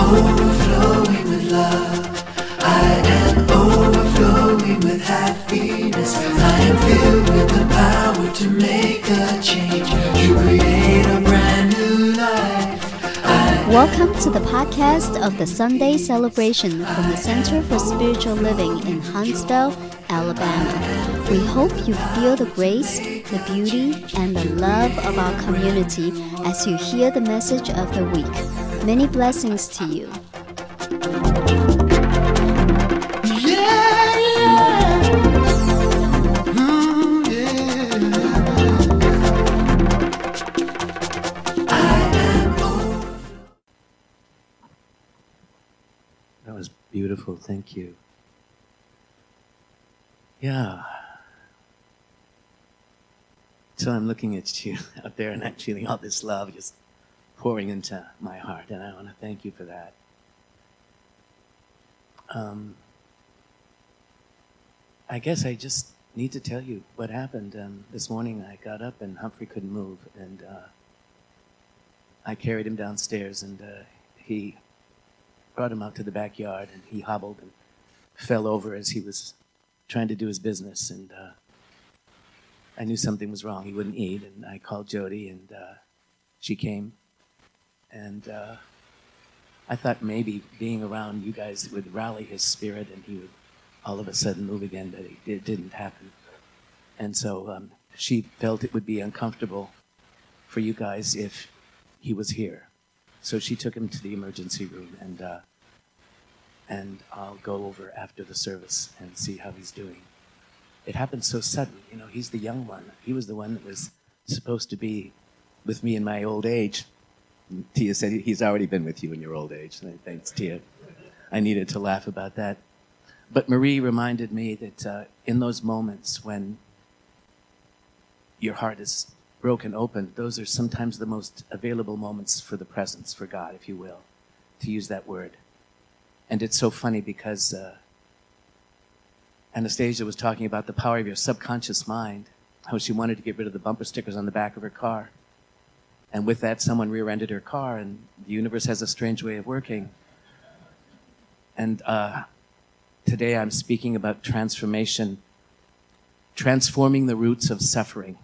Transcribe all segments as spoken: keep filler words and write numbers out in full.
overflowing with love. I am overflowing with happiness. I am filled with the power to make a change, to create a brand new life. I Welcome to the podcast of the Sunday Celebration from the Center for Spiritual Living in Huntsville, Alabama. We hope you feel the grace, the beauty, and the love of our community as you hear the message of the week. Many blessings to you. Yeah, yeah. Ooh, yeah. I am over. That was beautiful. Thank you. Yeah. So I'm looking at you out there and I'm feeling all this love just pouring into my heart, and I want to thank you for that. Um, I guess I just need to tell you what happened. Um, this morning I got up and Humphrey couldn't move, and uh, I carried him downstairs, and uh, he brought him out to the backyard, and he hobbled and fell over as he was trying to do his business, and uh, I knew something was wrong. He wouldn't eat, and I called Jody, and uh, she came, and uh, I thought maybe being around you guys would rally his spirit, and he would all of a sudden move again, but it, it didn't happen. And so um, she felt it would be uncomfortable for you guys if he was here. So she took him to the emergency room, and uh, and I'll go over after the service and see how he's doing. It happened so sudden. You know, he's the young one. He was the one that was supposed to be with me in my old age. Tia said he's already been with you in your old age. Thanks, Tia. I needed to laugh about that. But Marie reminded me that uh, in those moments when your heart is broken open, those are sometimes the most available moments for the presence, for God, if you will, to use that word. And it's so funny because uh, Anastasia was talking about the power of your subconscious mind, how she wanted to get rid of the bumper stickers on the back of her car. And with that, someone rear-ended her car, and the universe has a strange way of working. And uh, today I'm speaking about transformation, transforming the roots of suffering.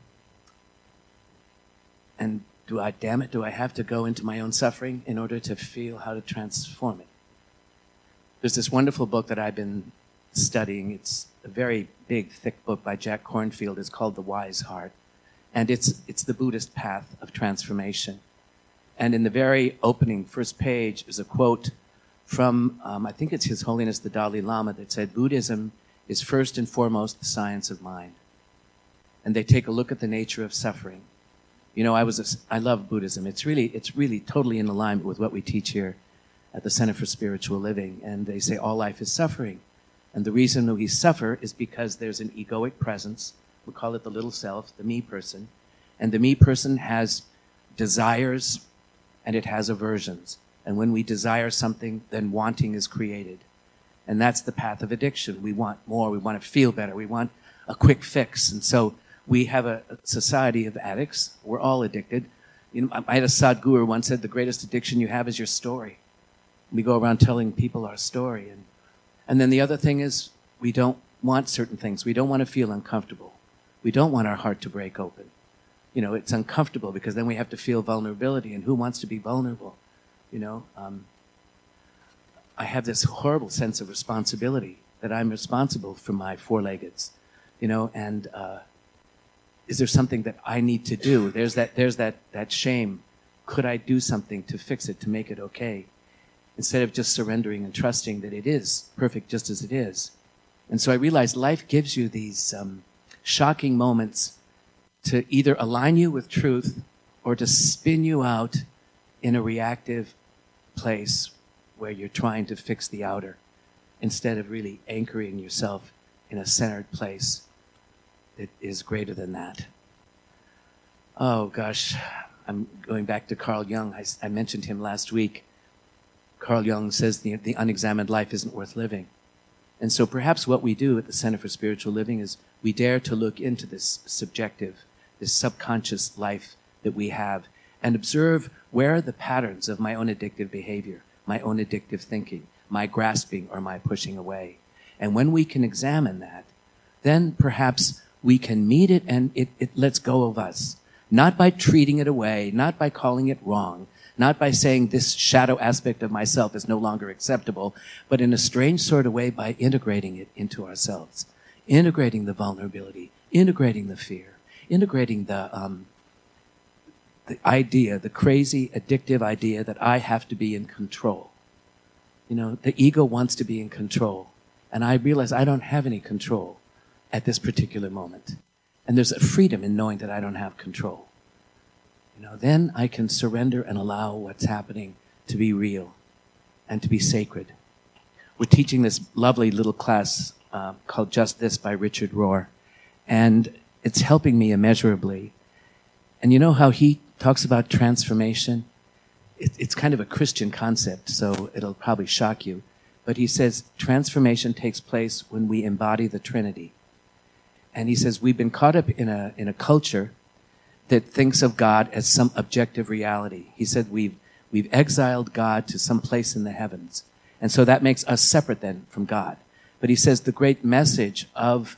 And do I, damn it, do I have to go into my own suffering in order to feel how to transform it? There's this wonderful book that I've been studying. It's a very big, thick book by Jack Kornfield. It's called The Wise Heart. And it's it's the Buddhist path of transformation. And in the very opening first page is a quote from, um, I think it's His Holiness the Dalai Lama, that said, Buddhism is first and foremost the science of mind. And they take a look at the nature of suffering. You know, I was a, I love Buddhism. It's really it's really totally in alignment with what we teach here at the Center for Spiritual Living. And they say all life is suffering. And the reason that we suffer is because there's an egoic presence. We call it the little self, the me person. And the me person has desires and it has aversions. And when we desire something, then wanting is created. And that's the path of addiction. We want more. We want to feel better. We want a quick fix. And so we have a, a society of addicts. We're all addicted. You know, I had a Sadhguru once said, the greatest addiction you have is your story. We go around telling people our story. And, and then the other thing is we don't want certain things. We don't want to feel uncomfortable. We don't want our heart to break open. You know, it's uncomfortable because then we have to feel vulnerability, and who wants to be vulnerable? You know, um, I have this horrible sense of responsibility that I'm responsible for my four-leggeds, you know, and uh, is there something that I need to do? There's that, there's that, that shame. Could I do something to fix it, to make it okay? Instead of just surrendering and trusting that it is perfect just as it is. And so I realized life gives you these um, shocking moments to either align you with truth or to spin you out in a reactive place where you're trying to fix the outer instead of really anchoring yourself in a centered place that is greater than that. Oh, gosh, I'm going back to Carl Jung. I, I mentioned him last week. Carl Jung says the, the unexamined life isn't worth living. And so perhaps what we do at the Center for Spiritual Living is we dare to look into this subjective, this subconscious life that we have and observe where are the patterns of my own addictive behavior. my own addictive thinking, my grasping or my pushing away. And when we can examine that, then perhaps we can meet it and it, it lets go of us. Not by treating it away, not by calling it wrong, not by saying this shadow aspect of myself is no longer acceptable, but in a strange sort of way by integrating it into ourselves, integrating the vulnerability, integrating the fear, integrating the um, the idea, the crazy, addictive idea that I have to be in control. You know, the ego wants to be in control, and I realize I don't have any control at this particular moment. And there's a freedom in knowing that I don't have control. You know, then I can surrender and allow what's happening to be real and to be sacred. We're teaching this lovely little class uh, called Just This by Richard Rohr, and it's helping me immeasurably. And you know how he talks about transformation? It, it's kind of a Christian concept, so it'll probably shock you. But he says transformation takes place when we embody the Trinity. And he says we've been caught up in a in a culture that thinks of God as some objective reality. He said we've we've exiled God to some place in the heavens. And so that makes us separate then from God. But he says the great message of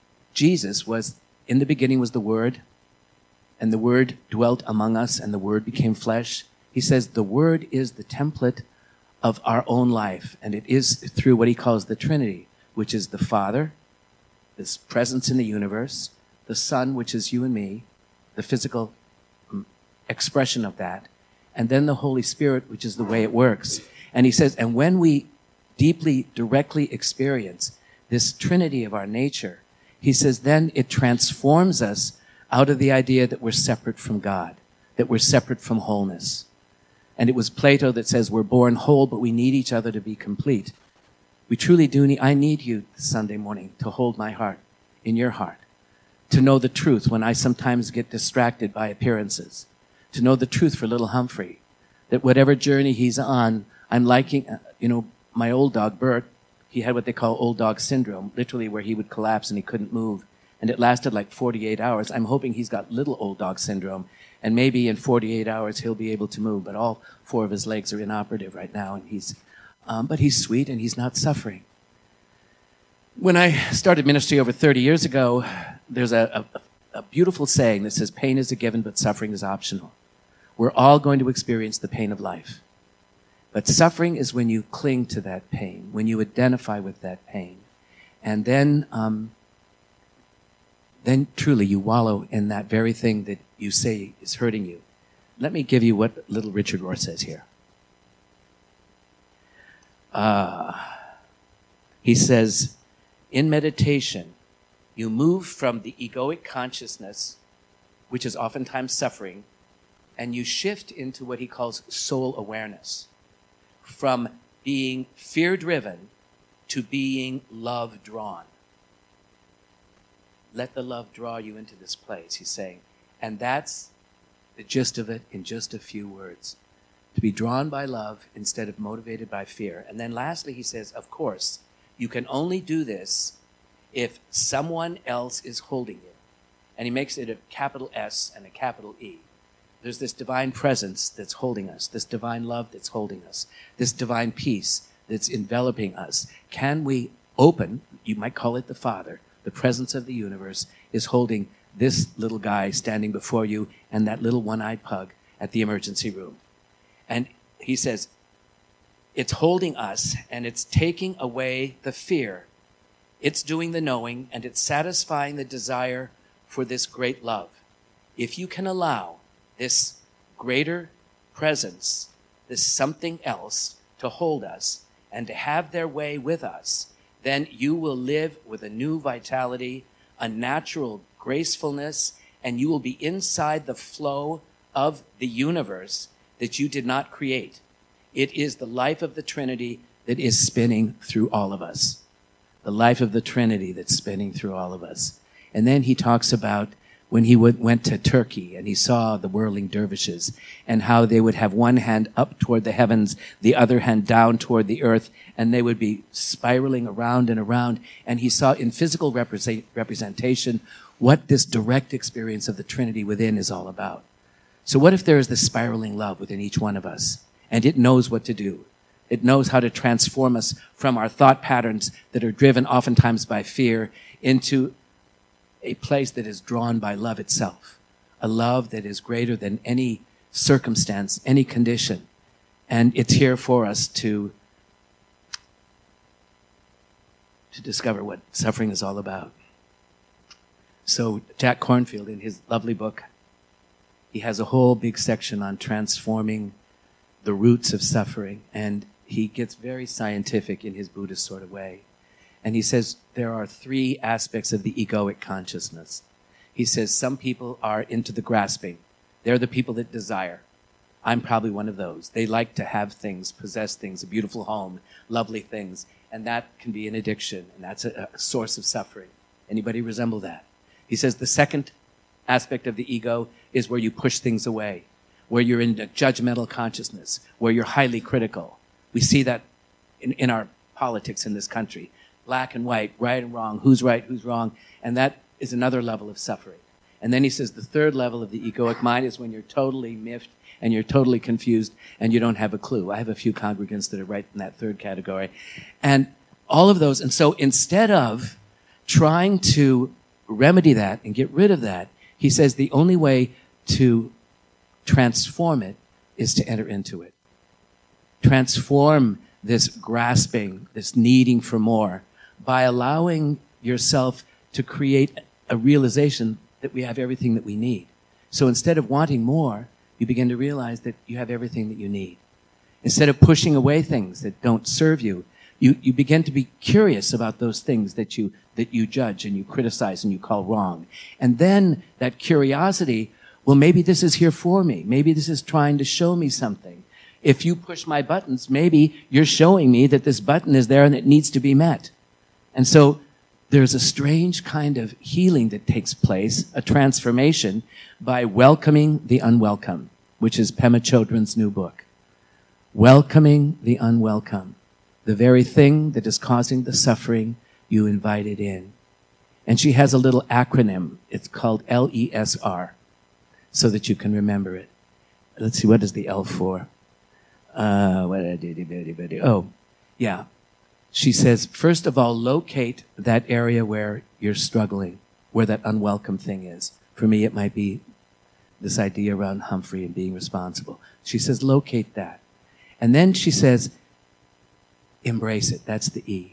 Jesus was, in the beginning was the Word, and the Word dwelt among us, and the Word became flesh. He says the Word is the template of our own life, and it is through what he calls the Trinity, which is the Father, this presence in the universe, the Son, which is you and me, the physical expression of that, and then the Holy Spirit, which is the way it works. And he says, and when we deeply, directly experience this Trinity of our nature, he says, then it transforms us out of the idea that we're separate from God, that we're separate from wholeness. And it was Plato that says we're born whole, but we need each other to be complete. We truly do need, I need you Sunday morning to hold my heart in your heart, to know the truth when I sometimes get distracted by appearances, to know the truth for little Humphrey, that whatever journey he's on, I'm liking, you know, my old dog, Bert, he had what they call old dog syndrome, literally where he would collapse and he couldn't move. And it lasted like forty-eight hours. I'm hoping he's got little old dog syndrome. And maybe in forty-eight hours he'll be able to move. But all four of his legs are inoperative right now. And he's, um, but he's sweet and he's not suffering. When I started ministry over thirty years ago, there's a, a, a beautiful saying that says, pain is a given, but suffering is optional. We're all going to experience the pain of life. But suffering is when you cling to that pain, when you identify with that pain. And then, um, then truly you wallow in that very thing that you say is hurting you. Let me give you what little Richard Rohr says here. Uh, he says, in meditation, you move from the egoic consciousness, which is oftentimes suffering, and you shift into what he calls soul awareness. From being fear-driven to being love-drawn. Let the love draw you into this place, he's saying. And that's the gist of it in just a few words. To be drawn by love instead of motivated by fear. And then lastly, he says, of course, you can only do this if someone else is holding you. And he makes it a capital S and a capital E. There's this divine presence that's holding us, this divine love that's holding us, this divine peace that's enveloping us. Can we open, you might call it the Father, the presence of the universe is holding this little guy standing before you and that little one-eyed pug at the emergency room. And he says, it's holding us and it's taking away the fear. It's doing the knowing and it's satisfying the desire for this great love. If you can allow this greater presence, this something else to hold us and to have their way with us, then you will live with a new vitality, a natural gracefulness, and you will be inside the flow of the universe that you did not create. It is the life of the Trinity that is spinning through all of us. The life of the Trinity that's spinning through all of us. And then he talks about when he would, went to Turkey and he saw the whirling dervishes and how they would have one hand up toward the heavens, the other hand down toward the earth, and they would be spiraling around and around. And he saw in physical represent, representation what this direct experience of the Trinity within is all about. So what if there is this spiraling love within each one of us and it knows what to do? It knows how to transform us from our thought patterns that are driven oftentimes by fear into a place that is drawn by love itself, a love that is greater than any circumstance, any condition. And it's here for us to, to discover what suffering is all about. So Jack Kornfield, in his lovely book, he has a whole big section on transforming the roots of suffering, and he gets very scientific in his Buddhist sort of way. And he says there are three aspects of the egoic consciousness. He says some people are into the grasping. They're the people that desire. I'm probably one of those. They like to have things, possess things, a beautiful home, lovely things, and that can be an addiction, and that's a, a source of suffering. Anybody resemble that? He says the second aspect of the ego is where you push things away, where you're in a judgmental consciousness, where you're highly critical. We see that in, in our politics in this country. Black and white, right and wrong, who's right, who's wrong, and that is another level of suffering. And then he says the third level of the egoic mind is when you're totally miffed and you're totally confused and you don't have a clue. I have a few congregants that are right in that third category. And all of those, and so instead of trying to remedy that and get rid of that, he says the only way to transform it is to enter into it. Transform this grasping, this needing for more, by allowing yourself to create a realization that we have everything that we need. So instead of wanting more, you begin to realize that you have everything that you need. Instead of pushing away things that don't serve you, you, you begin to be curious about those things that you, that you judge and you criticize and you call wrong. And then that curiosity, well, maybe this is here for me. Maybe this is trying to show me something. If you push my buttons, maybe you're showing me that this button is there and it needs to be met. And so there's a strange kind of healing that takes place, a transformation, by welcoming the unwelcome, which is Pema Chodron's new book. Welcoming the unwelcome, the very thing that is causing the suffering you invited in. And she has a little acronym. It's called L E S R, so that you can remember it. Let's see, what is the L for? Uh, what did I do? Oh, yeah. She says, first of all, locate that area where you're struggling, where that unwelcome thing is. For me, it might be this idea around Humphrey and being responsible. She says, locate that. And then she says, embrace it. That's the E.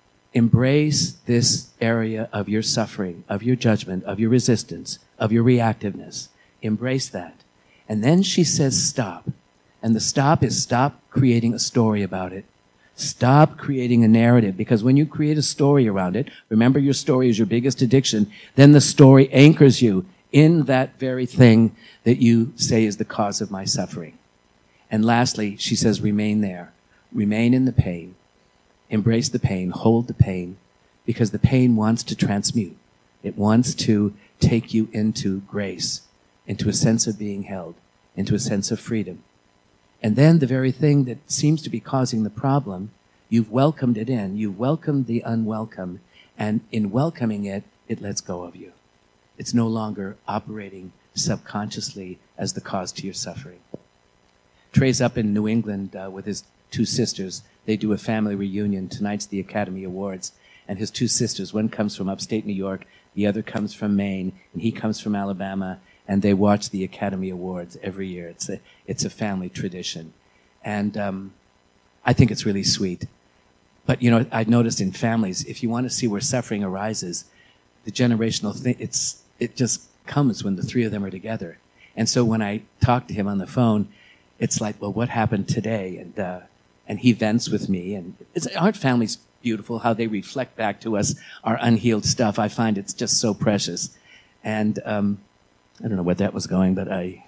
Embrace this area of your suffering, of your judgment, of your resistance, of your reactiveness. Embrace that. And then she says, stop. And the stop is stop creating a story about it. Stop creating a narrative, because when you create a story around it, remember your story is your biggest addiction, then the story anchors you in that very thing that you say is the cause of my suffering. And lastly, she says, remain there. Remain in the pain. Embrace the pain. Hold the pain, because the pain wants to transmute. It wants to take you into grace, into a sense of being held, into a sense of freedom. And then the very thing that seems to be causing the problem, you've welcomed it in. You've welcomed the unwelcome. And in welcoming it, it lets go of you. It's no longer operating subconsciously as the cause to your suffering. Trey's up in New England uh, with his two sisters. They do a family reunion. Tonight's the Academy Awards. And his two sisters, one comes from upstate New York, the other comes from Maine, and he comes from Alabama. And they watch the Academy Awards every year. It's a, it's a family tradition. And um, I think it's really sweet. But, you know, I've noticed in families, if you want to see where suffering arises, the generational thing, it's, it just comes when the three of them are together. And so when I talk to him on the phone, it's like, well, what happened today? And uh, and he vents with me. And it's, aren't families beautiful, how they reflect back to us our unhealed stuff? I find it's just so precious. And um I don't know where that was going, but I...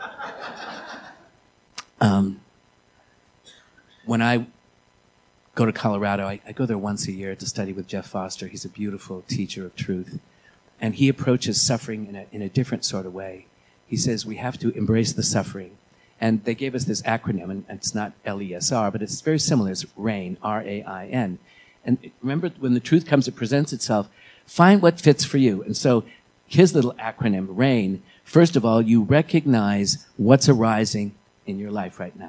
Um, when I go to Colorado, I, I go there once a year to study with Jeff Foster. He's a beautiful teacher of truth. And he approaches suffering in a, in a different sort of way. He says we have to embrace the suffering. And they gave us this acronym, and it's not L E S R, but it's very similar. It's RAIN, R A I N. And remember, when the truth comes, it presents itself. Find what fits for you. And so his little acronym, RAIN, first of all, you recognize what's arising in your life right now.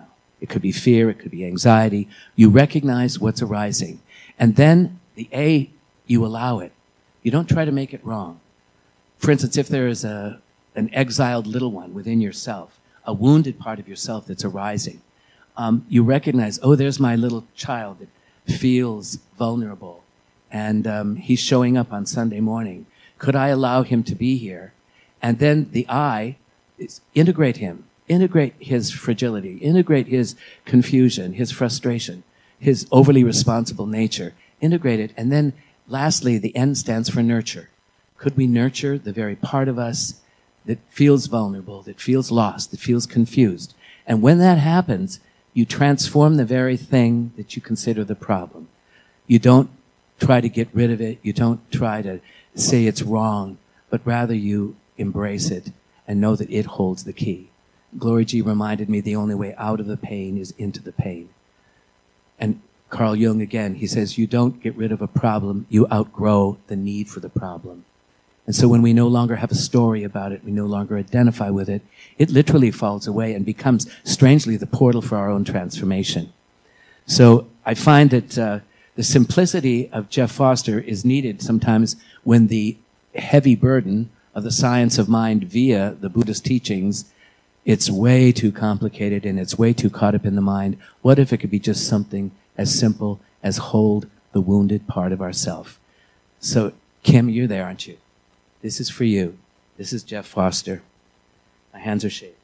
It could be fear. It could be anxiety. You recognize what's arising. And then the A, you allow it. You don't try to make it wrong. For instance, if there is a, an exiled little one within yourself, a wounded part of yourself that's arising, um, you recognize, oh, there's my little child that feels vulnerable. And um, he's showing up on Sunday morning. Could I allow him to be here? And then the I is integrate him, integrate his fragility, integrate his confusion, his frustration, his overly responsible nature, integrate it. And then lastly, the N stands for nurture. Could we nurture the very part of us that feels vulnerable, that feels lost, that feels confused? And when that happens, you transform the very thing that you consider the problem. You don't try to get rid of it. You don't try to say it's wrong, but rather you embrace it and know that it holds the key. Glory G reminded me the only way out of the pain is into the pain. And Carl Jung, again, he says, you don't get rid of a problem, you outgrow the need for the problem. And so when we no longer have a story about it, we no longer identify with it, it literally falls away and becomes, strangely, the portal for our own transformation. So I find that uh, the simplicity of Jeff Foster is needed sometimes when the heavy burden of the science of mind via the Buddhist teachings, it's way too complicated and it's way too caught up in the mind. What if it could be just something as simple as hold the wounded part of ourself? So, Kim, you're there, aren't you? This is for you. This is Jeff Foster. My hands are shaking.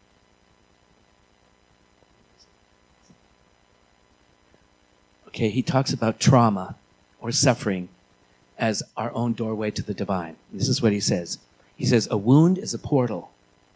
Okay, he talks about trauma or suffering as our own doorway to the divine. This is what he says. He says, a wound is a portal.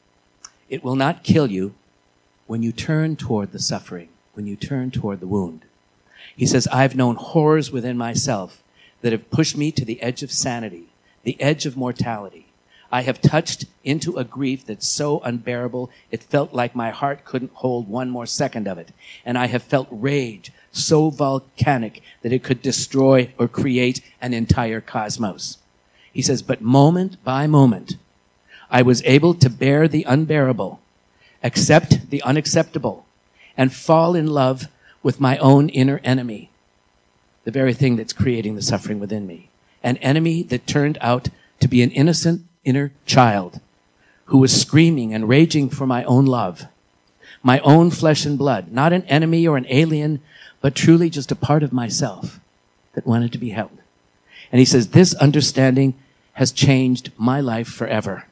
It will not kill you when you turn toward the suffering, when you turn toward the wound. He says, I've known horrors within myself that have pushed me to the edge of sanity, the edge of mortality. I have touched into a grief that's so unbearable, it felt like my heart couldn't hold one more second of it. And I have felt rage so volcanic that it could destroy or create an entire cosmos. He says, but moment by moment, I was able to bear the unbearable, accept the unacceptable, and fall in love with my own inner enemy, the very thing that's creating the suffering within me. An enemy that turned out to be an innocent inner child who was screaming and raging for my own love, my own flesh and blood, not an enemy or an alien, but truly just a part of myself that wanted to be held. And he says, this understanding has changed my life forever.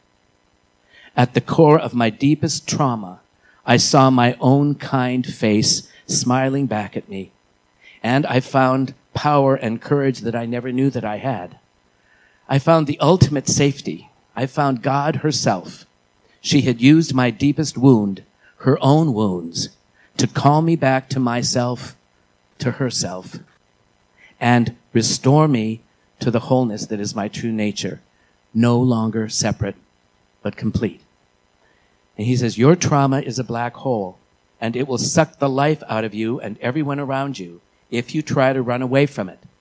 At the core of my deepest trauma, I saw my own kind face smiling back at me, and I found power and courage that I never knew that I had. I found the ultimate safety. I found God herself. She had used my deepest wound, her own wounds, to call me back to myself, to herself, and restore me to the wholeness that is my true nature, no longer separate, but complete. And he says, your trauma is a black hole, and it will suck the life out of you and everyone around you if you try to run away from it.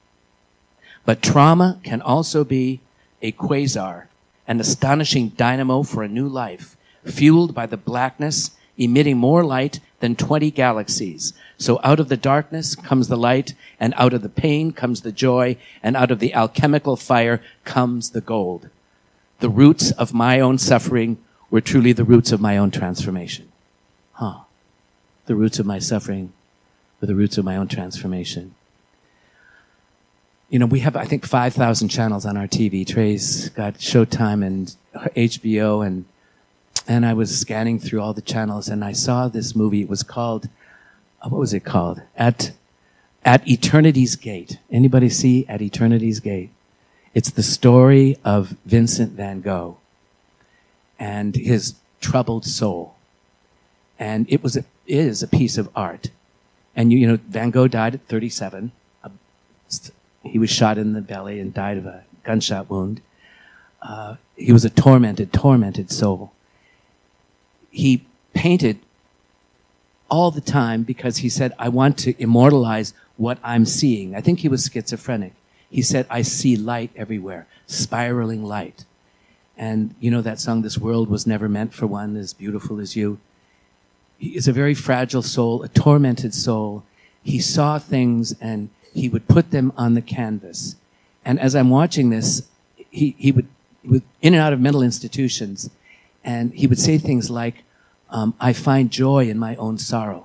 But trauma can also be a quasar, an astonishing dynamo for a new life, fueled by the blackness, emitting more light than twenty galaxies. So out of the darkness comes the light, and out of the pain comes the joy, and out of the alchemical fire comes the gold. The roots of my own suffering were truly the roots of my own transformation. Huh. The roots of my suffering were the roots of my own transformation. You know, we have, I think, five thousand channels on our T V. Trey's got Showtime and H B O, and and I was scanning through all the channels, and I saw this movie. It was called, uh, what was it called? At At Eternity's Gate. Anybody see At Eternity's Gate? It's the story of Vincent van Gogh and his troubled soul. And it was a, is a piece of art. And you, you know, Van Gogh died at thirty-seven. Uh, he was shot in the belly and died of a gunshot wound. Uh, he was a tormented, tormented soul. He painted all the time because he said, I want to immortalize what I'm seeing. I think he was schizophrenic. He said, I see light everywhere, spiraling light. And you know that song, This World Was Never Meant for One as Beautiful as You? he is a very fragile soul, a tormented soul. He saw things and he would put them on the canvas. And as I'm watching this, he, he would, he would in and out of mental institutions, and he would say things like, um, I find joy in my own sorrow.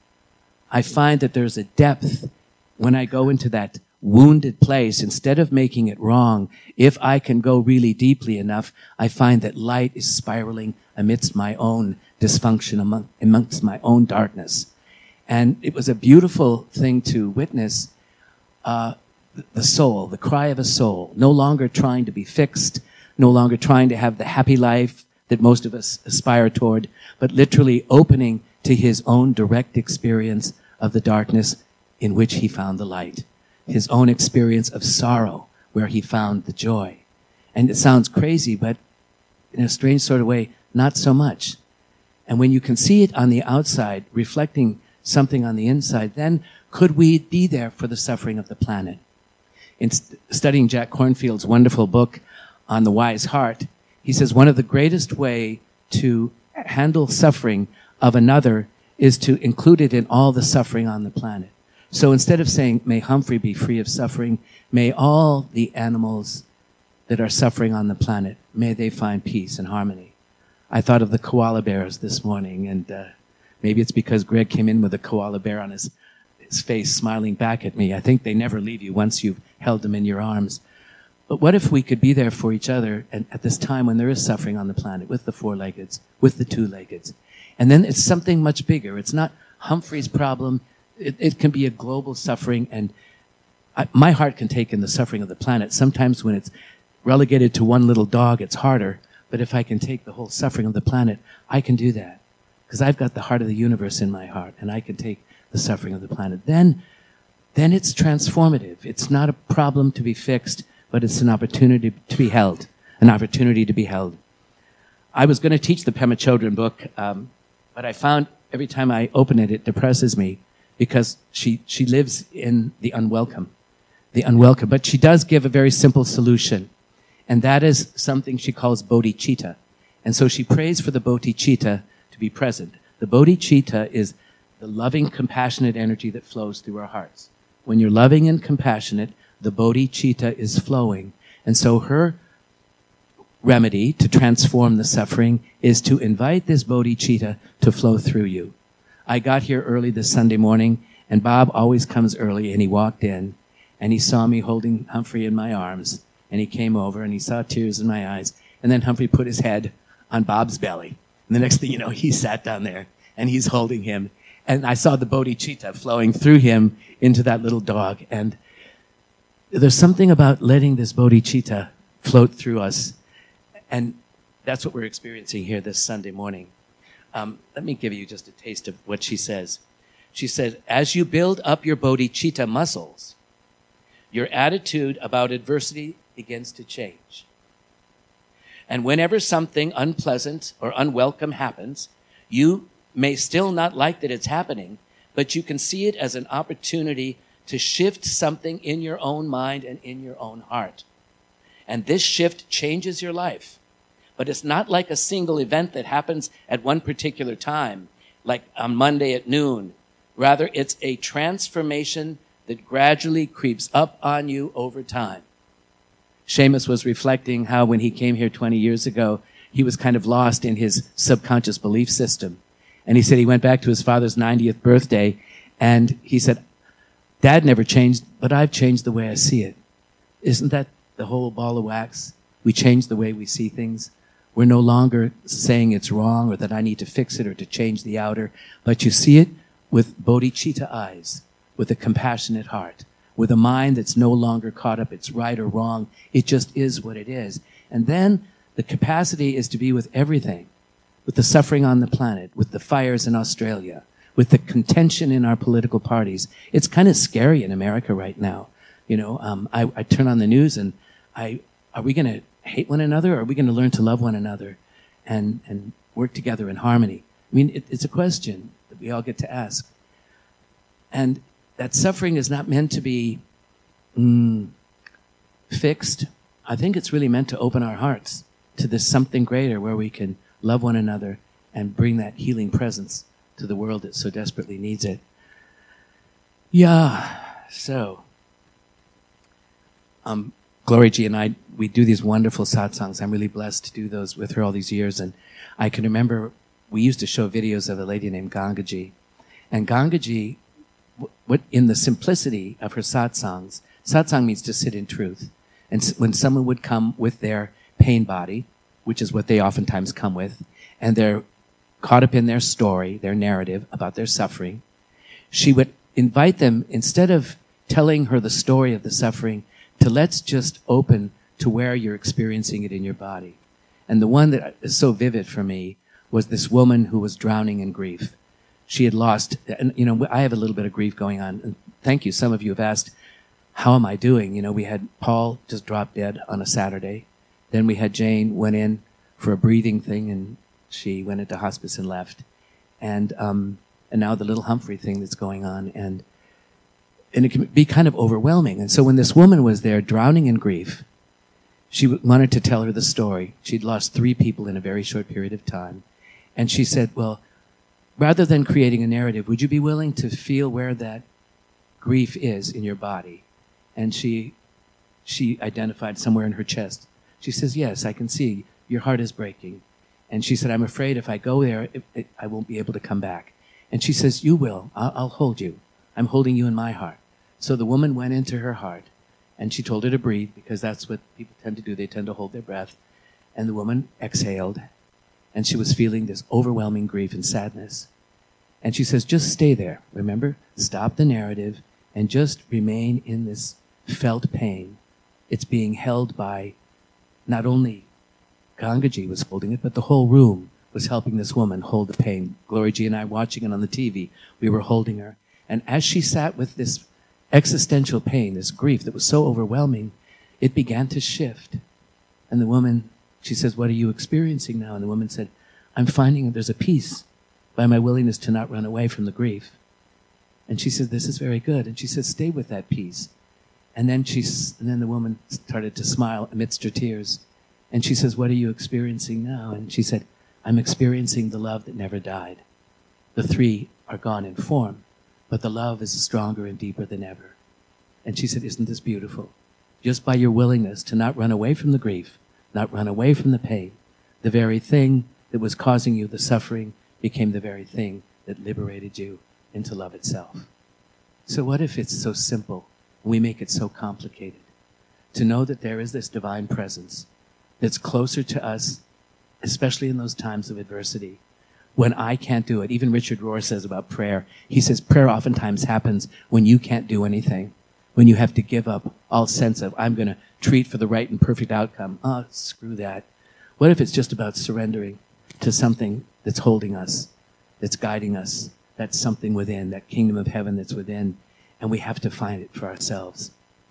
I find that there's a depth when I go into that wounded place. Instead of making it wrong, if I can go really deeply enough, I find that light is spiraling amidst my own dysfunction, among, amongst my own darkness. And it was a beautiful thing to witness, uh, the soul, the cry of a soul, no longer trying to be fixed, no longer trying to have the happy life that most of us aspire toward, but literally opening to his own direct experience of the darkness in which he found the light, his own experience of sorrow where he found the joy. And it sounds crazy, but in a strange sort of way, not so much. And when you can see it on the outside, reflecting something on the inside, then could we be there for the suffering of the planet? In st- studying Jack Kornfield's wonderful book on the wise heart, he says one of the greatest way to handle suffering of another is to include it in all the suffering on the planet. So instead of saying, may Humphrey be free of suffering, may all the animals that are suffering on the planet, may they find peace and harmony. I thought of the koala bears this morning, and uh, maybe it's because Greg came in with a koala bear on his, his face smiling back at me. I think they never leave you once you've held them in your arms. But what if we could be there for each other and at this time when there is suffering on the planet, with the four-leggeds, with the two-leggeds? And then it's something much bigger. It's not Humphrey's problem. It, it can be a global suffering, and I, my heart can take in the suffering of the planet. Sometimes when it's relegated to one little dog, it's harder. But if I can take the whole suffering of the planet, I can do that. Because I've got the heart of the universe in my heart, and I can take the suffering of the planet. Then, then it's transformative. It's not a problem to be fixed, but it's an opportunity to be held. An opportunity to be held. I was going to teach the Pema Chodron book, um, but I found every time I open it, it depresses me because she, she lives in the unwelcome. The unwelcome. But she does give a very simple solution. And that is something she calls bodhicitta. And so she prays for the bodhicitta to be present. The bodhicitta is the loving, compassionate energy that flows through our hearts. When you're loving and compassionate, the bodhicitta is flowing. And so her remedy to transform the suffering is to invite this bodhicitta to flow through you. I got here early this Sunday morning, and Bob always comes early, and he walked in, and he saw me holding Humphrey in my arms. And he came over and he saw tears in my eyes. And then Humphrey put his head on Bob's belly. And the next thing you know, he sat down there and he's holding him. And I saw the bodhicitta flowing through him into that little dog. And there's something about letting this bodhicitta float through us. And that's what we're experiencing here this Sunday morning. Um, let me give you just a taste of what she says. She said, as you build up your bodhicitta muscles, your attitude about adversity begins to change. And whenever something unpleasant or unwelcome happens, you may still not like that it's happening, but you can see it as an opportunity to shift something in your own mind and in your own heart. And this shift changes your life. But it's not like a single event that happens at one particular time, like on Monday at noon. Rather, it's a transformation that gradually creeps up on you over time. Seamus was reflecting how when he came here twenty years ago, he was kind of lost in his subconscious belief system. And he said he went back to his father's ninetieth birthday, and he said, Dad never changed, but I've changed the way I see it. Isn't that the whole ball of wax? We change the way we see things. We're no longer saying it's wrong or that I need to fix it or to change the outer, but you see it with bodhicitta eyes, with a compassionate heart, with a mind that's no longer caught up, it's right or wrong. It just is what it is. And then the capacity is to be with everything, with the suffering on the planet, with the fires in Australia, with the contention in our political parties. It's kind of scary in America right now. You know, um, I, I turn on the news and I, are we going to hate one another, or are we going to learn to love one another and, and work together in harmony? I mean, it, it's a question that we all get to ask. And that suffering is not meant to be mm, fixed. I think it's really meant to open our hearts to this something greater where we can love one another and bring that healing presence to the world that so desperately needs it. Yeah, so, um, Gloria G and I, we do these wonderful satsangs. I'm really blessed to do those with her all these years. And I can remember we used to show videos of a lady named Gangaji. And Gangaji, what, in the simplicity of her satsangs, satsang means to sit in truth. And when someone would come with their pain body, which is what they oftentimes come with, and they're caught up in their story, their narrative about their suffering, she would invite them, instead of telling her the story of the suffering, to let's just open to where you're experiencing it in your body. And the one that is so vivid for me was this woman who was drowning in grief. She had lost, and you know, I have a little bit of grief going on. And thank you. Some of you have asked, how am I doing? You know, we had Paul just drop dead on a Saturday. Then we had Jane went in for a breathing thing, and she went into hospice and left. And um, and now the little Humphrey thing that's going on. And and it can be kind of overwhelming. And so when this woman was there drowning in grief, she wanted to tell her the story. She'd lost three people in a very short period of time. And she said, well, rather than creating a narrative, would you be willing to feel where that grief is in your body? And she she identified somewhere in her chest. She says, yes, I can see your heart is breaking. And she said, I'm afraid if I go there, it, it, I won't be able to come back. And she says, you will. I'll, I'll hold you. I'm holding you in my heart. So the woman went into her heart, and she told her to breathe, because that's what people tend to do. They tend to hold their breath. And the woman exhaled, and she was feeling this overwhelming grief and sadness. And she says, just stay there. Remember, stop the narrative and just remain in this felt pain. It's being held by not only Gangaji was holding it, but the whole room was helping this woman hold the pain. Gloria G and I watching it on the T V, we were holding her. And as she sat with this existential pain, this grief that was so overwhelming, it began to shift. And the woman, she says, what are you experiencing now? And the woman said, I'm finding that there's a peace by my willingness to not run away from the grief. And she said, this is very good. And she said, stay with that peace. And then she, and then the woman started to smile amidst her tears. And she says, what are you experiencing now? And she said, I'm experiencing the love that never died. The three are gone in form, but the love is stronger and deeper than ever. And she said, isn't this beautiful? Just by your willingness to not run away from the grief, not run away from the pain, the very thing that was causing you the suffering became the very thing that liberated you into love itself. So what if it's so simple and we make it so complicated? To know that there is this divine presence that's closer to us, especially in those times of adversity, when I can't do it. Even Richard Rohr says about prayer, he says prayer oftentimes happens when you can't do anything, when you have to give up all sense of, I'm going to treat for the right and perfect outcome. Oh, screw that. What if it's just about surrendering to something that's holding us, that's guiding us, that's something within, that kingdom of heaven that's within, and we have to find it for ourselves.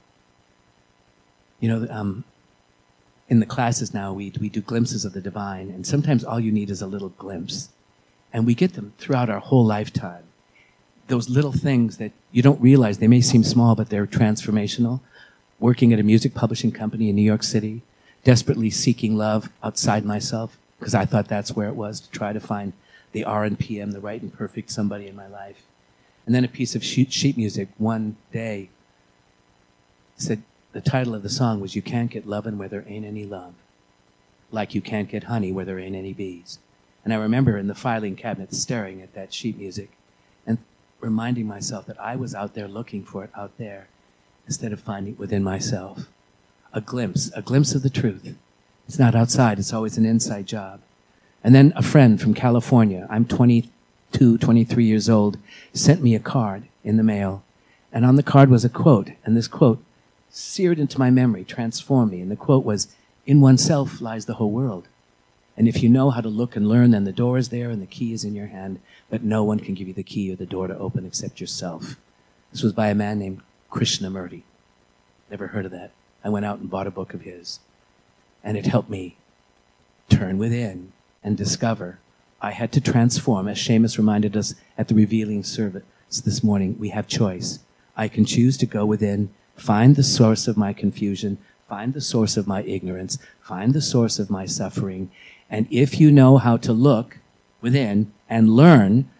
You know, um, in the classes now, we we do glimpses of the divine, and sometimes all you need is a little glimpse. And we get them throughout our whole lifetime. Those little things that you don't realize, they may seem small, but they're transformational. Working at a music publishing company in New York City, desperately seeking love outside myself, because I thought that's where it was, to try to find the R and P M, the right and perfect somebody in my life. And then a piece of sheet, sheet music one day said, the title of the song was, You Can't Get Lovin' Where There Ain't Any Love, like you can't get honey where there ain't any bees. And I remember in the filing cabinet staring at that sheet music and reminding myself that I was out there looking for it out there instead of finding it within myself. A glimpse, a glimpse of the truth. It's not outside, it's always an inside job. And then a friend from California, I'm twenty-two, twenty-three years old, sent me a card in the mail. And on the card was a quote, and this quote seared into my memory, transformed me. And the quote was, in oneself lies the whole world. And if you know how to look and learn, then the door is there and the key is in your hand, but no one can give you the key or the door to open except yourself. This was by a man named Krishnamurti. Never heard of that. I went out and bought a book of his. And it helped me turn within and discover I had to transform. As Seamus reminded us at the revealing service this morning, we have choice. I can choose to go within, find the source of my confusion, find the source of my ignorance, find the source of my suffering. And if you know how to look within and learn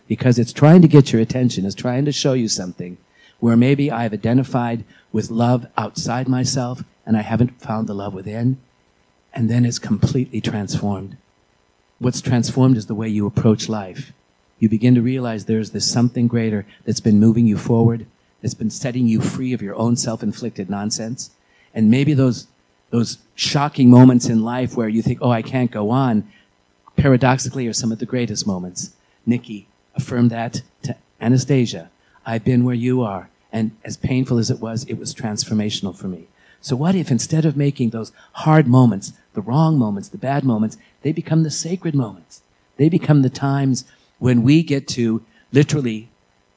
because it's trying to get your attention, it's trying to show you something where maybe I've identified with love outside myself and I haven't found the love within, and then it's completely transformed. What's transformed is the way you approach life. You begin to realize there's this something greater that's been moving you forward, that's been setting you free of your own self-inflicted nonsense. And maybe those those shocking moments in life where you think, oh, I can't go on, paradoxically are some of the greatest moments. Nikki affirmed that to Anastasia. I've been where you are. And as painful as it was, it was transformational for me. So what if instead of making those hard moments, the wrong moments, the bad moments, they become the sacred moments? They become the times when we get to literally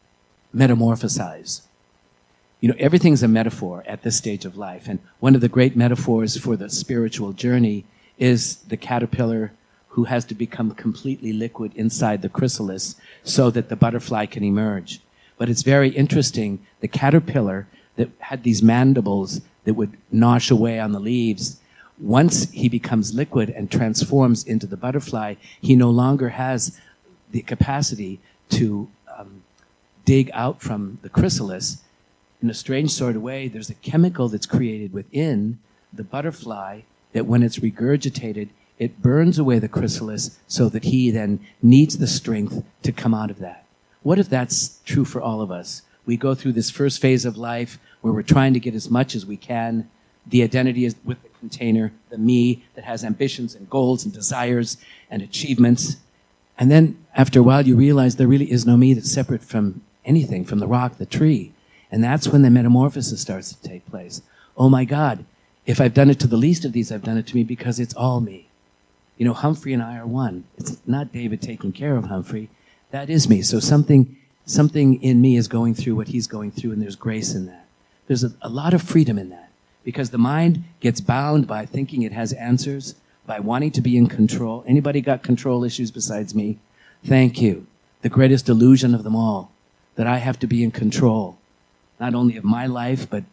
metamorphosize. You know, everything's a metaphor at this stage of life. And one of the great metaphors for the spiritual journey is the caterpillar who has to become completely liquid inside the chrysalis so that the butterfly can emerge. But it's very interesting, the caterpillar that had these mandibles that would gnash away on the leaves, once he becomes liquid and transforms into the butterfly, he no longer has the capacity to um, dig out from the chrysalis. In a strange sort of way, there's a chemical that's created within the butterfly that when it's regurgitated, it burns away the chrysalis so that he then needs the strength to come out of that. What if that's true for all of us? We go through this first phase of life where we're trying to get as much as we can. The identity is with the container, the me that has ambitions and goals and desires and achievements. And then after a while, you realize there really is no me that's separate from anything, from the rock, the tree. And that's when the metamorphosis starts to take place. Oh my God, if I've done it to the least of these, I've done it to me because it's all me. You know, Humphrey and I are one. It's not David taking care of Humphrey. That is me. So something something in me is going through what he's going through, and there's grace in that. There's a, a lot of freedom in that, because the mind gets bound by thinking it has answers, by wanting to be in control. Anybody got control issues besides me? Thank you. The greatest illusion of them all, that I have to be in control, not only of my life, but,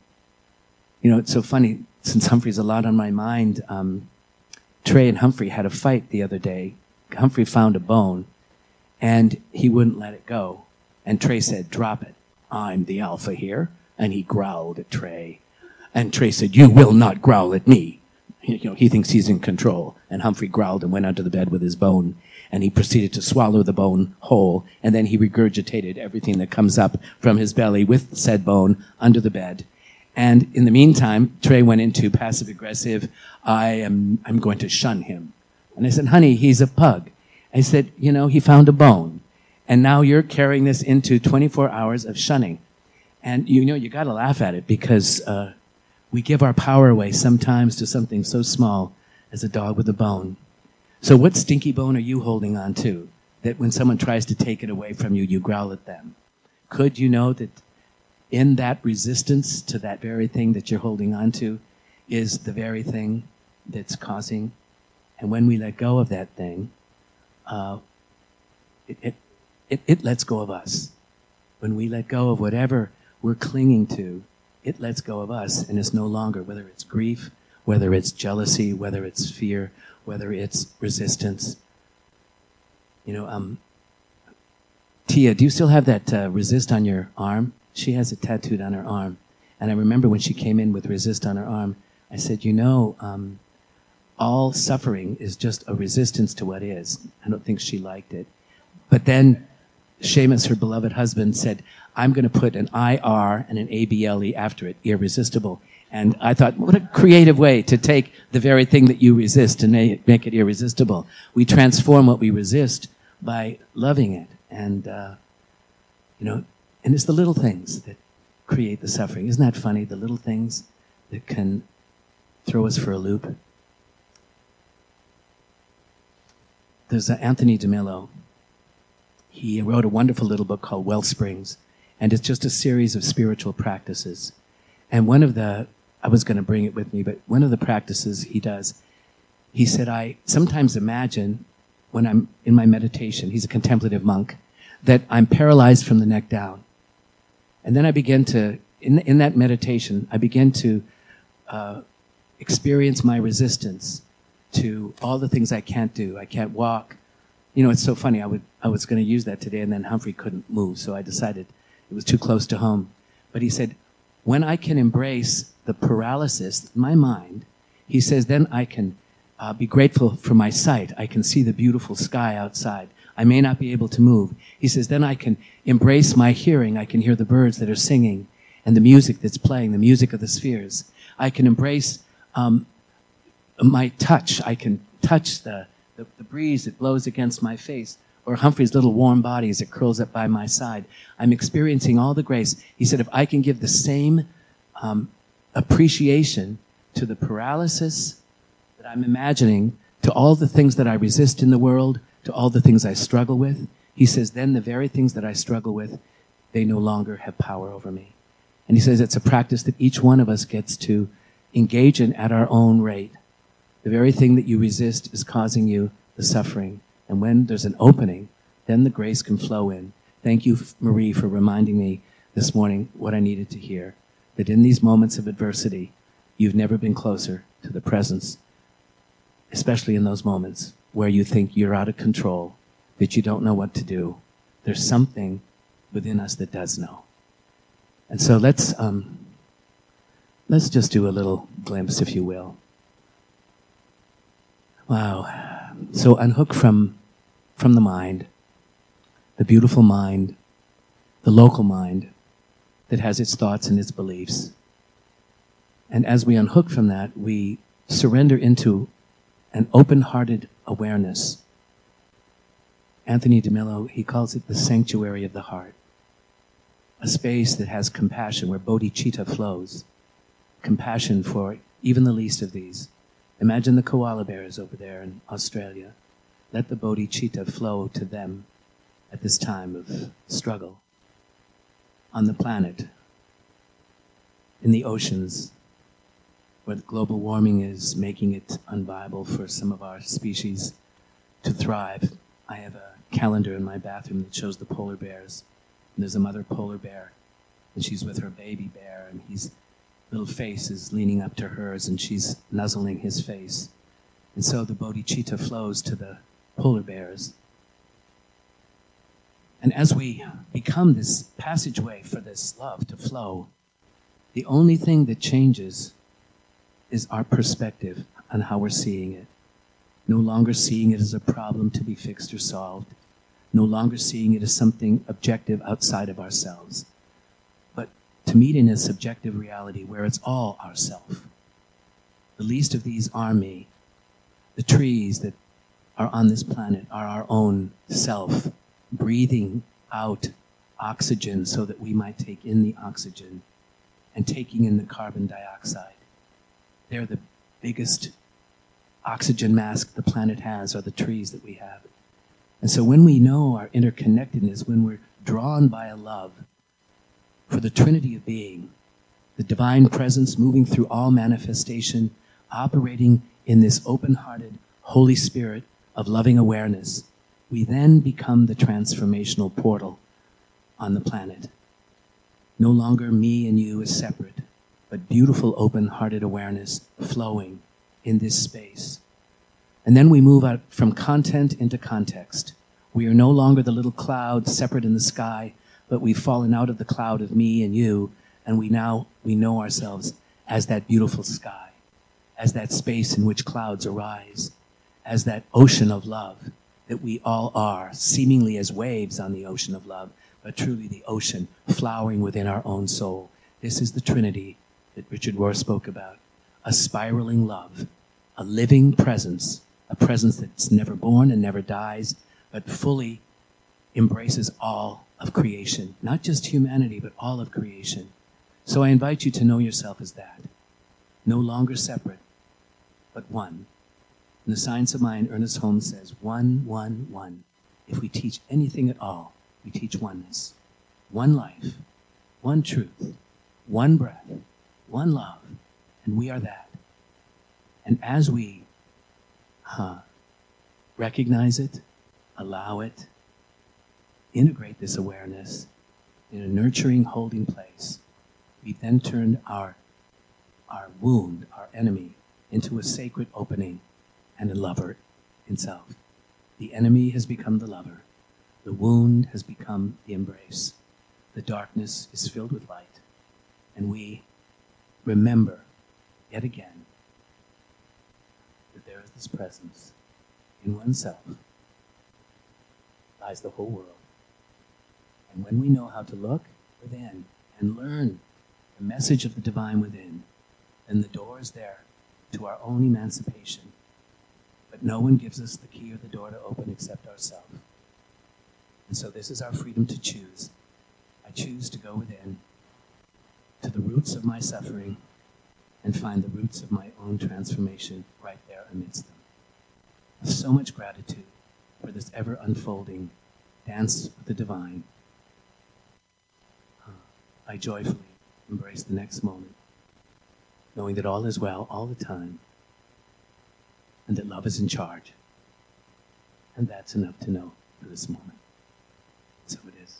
you know, it's so funny, since Humphrey's a lot on my mind, um, Trey and Humphrey had a fight the other day. Humphrey found a bone, and he wouldn't let it go. And Trey said, drop it. I'm the alpha here. And he growled at Trey. And Trey said, you will not growl at me. You know, he thinks he's in control. And Humphrey growled and went onto the bed with his bone. And he proceeded to swallow the bone whole. And then he regurgitated everything that comes up from his belly with said bone under the bed. And in the meantime, Trey went into passive-aggressive, I am I'm going to shun him. And I said, honey, he's a pug. I said, you know, he found a bone. And now you're carrying this into twenty-four hours of shunning. And, you know, you got to laugh at it, because uh, we give our power away sometimes to something so small as a dog with a bone. So what stinky bone are you holding on to, that when someone tries to take it away from you, you growl at them? Could you know that in that resistance to that very thing that you're holding on to is the very thing that's causing? And when we let go of that thing, uh, it, it, it, it lets go of us. When we let go of whatever we're clinging to, it lets go of us, and it's no longer, whether it's grief, whether it's jealousy, whether it's fear, whether it's resistance. You know, um, Tia, do you still have that uh, resist on your arm? She has it tattooed on her arm. And I remember when she came in with resist on her arm, I said, you know, um, all suffering is just a resistance to what is. I don't think she liked it. But then Seamus, her beloved husband, said, I'm going to put an I R and an A B L E after it, irresistible. And I thought, what a creative way to take the very thing that you resist and make it irresistible. We transform what we resist by loving it. And, uh, you know, and it's the little things that create the suffering. Isn't that funny? The little things that can throw us for a loop. There's uh, Anthony DeMello. He wrote a wonderful little book called Wellsprings, and it's just a series of spiritual practices. And one of the, I was going to bring it with me, but one of the practices he does, he said, I sometimes imagine when I'm in my meditation, he's a contemplative monk, that I'm paralyzed from the neck down. And then I begin to, in, in that meditation, I begin to uh, experience my resistance to all the things I can't do. I can't walk. You know, it's so funny. I would I was going to use that today, and then Humphrey couldn't move, so I decided it was too close to home. But he said, when I can embrace the paralysis in my mind, he says, then I can uh, be grateful for my sight. I can see the beautiful sky outside. I may not be able to move. He says, then I can embrace my hearing. I can hear the birds that are singing and the music that's playing, the music of the spheres. I can embrace um, my touch. I can touch the, the, the breeze that blows against my face, or Humphrey's little warm body as it curls up by my side. I'm experiencing all the grace. He said, if I can give the same um, appreciation to the paralysis that I'm imagining, to all the things that I resist in the world, to all the things I struggle with, he says, then the very things that I struggle with, they no longer have power over me. And he says it's a practice that each one of us gets to engage in at our own rate. The very thing that you resist is causing you the suffering. And when there's an opening, then the grace can flow in. Thank you, Marie, for reminding me this morning what I needed to hear. That in these moments of adversity, you've never been closer to the presence, especially in those moments where you think you're out of control, that you don't know what to do. There's something within us that does know. And so let's um, let's just do a little glimpse, if you will. Wow. So unhook from from the mind, the beautiful mind, the local mind that has its thoughts and its beliefs. And as we unhook from that, we surrender into an open-hearted awareness. Anthony DeMello, he calls it the sanctuary of the heart. A space that has compassion, where bodhicitta flows. Compassion for even the least of these. Imagine the koala bears over there in Australia. Let the bodhicitta flow to them at this time of struggle. On the planet, in the oceans, where global warming is making it unviable for some of our species to thrive. I have a calendar in my bathroom that shows the polar bears. And there's a mother polar bear, and she's with her baby bear, and his little face is leaning up to hers, and she's nuzzling his face. And so the bodhicitta flows to the polar bears. And as we become this passageway for this love to flow, the only thing that changes is our perspective on how we're seeing it. No longer seeing it as a problem to be fixed or solved. No longer seeing it as something objective outside of ourselves. But to meet in a subjective reality where it's all ourself. The least of these are me. The trees that are on this planet are our own self, breathing out oxygen so that we might take in the oxygen and taking in the carbon dioxide. They're the biggest oxygen mask the planet has, are the trees that we have. And so when we know our interconnectedness, when we're drawn by a love for the Trinity of being, the divine presence moving through all manifestation, operating in this open-hearted Holy Spirit of loving awareness, we then become the transformational portal on the planet. No longer me and you as separate, but beautiful open-hearted awareness flowing in this space. And then we move out from content into context. We are no longer the little cloud separate in the sky, but we've fallen out of the cloud of me and you, and we now we know ourselves as that beautiful sky, as that space in which clouds arise, as that ocean of love that we all are, seemingly as waves on the ocean of love, but truly the ocean flowering within our own soul. This is the Trinity that Richard Rohr spoke about, a spiraling love, a living presence, a presence that's never born and never dies, but fully embraces all of creation, not just humanity, but all of creation. So I invite you to know yourself as that, no longer separate, but one. In the Science of Mind, Ernest Holmes says, one, one, one. If we teach anything at all, we teach oneness. One life, one truth, one breath, one love, and we are that. And as we huh, recognize it, allow it, integrate this awareness in a nurturing, holding place, we then turn our, our wound, our enemy, into a sacred opening and a lover himself. The The enemy has become the lover. The wound has become the embrace. The darkness is filled with light. And we remember yet again that there is this presence. In oneself lies the whole world. And when we know how to look within and learn the message of the divine within, then the door is there to our own emancipation. But no one gives us the key or the door to open except ourselves. And so this is our freedom to choose. I choose to go within, to the roots of my suffering, and find the roots of my own transformation right there amidst them. So much gratitude for this ever unfolding dance with the divine. I joyfully embrace the next moment, knowing that all is well all the time, and that love is in charge. And that's enough to know for this moment. So it is.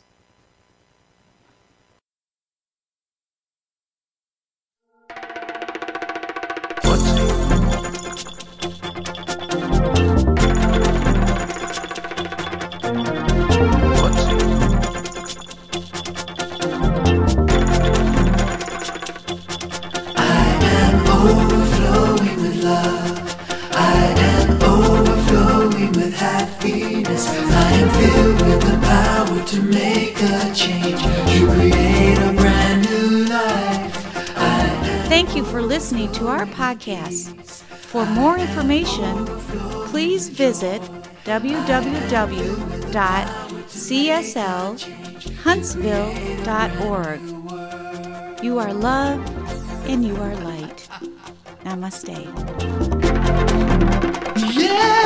Overflowing with love, I am overflowing with happiness. I am filled with the power to make a change, to create a brand new life. I am Thank you for listening to our podcast. For more information, please visit w w w dot c s l huntsville dot org. You are loved and you are light. Namaste. yeah.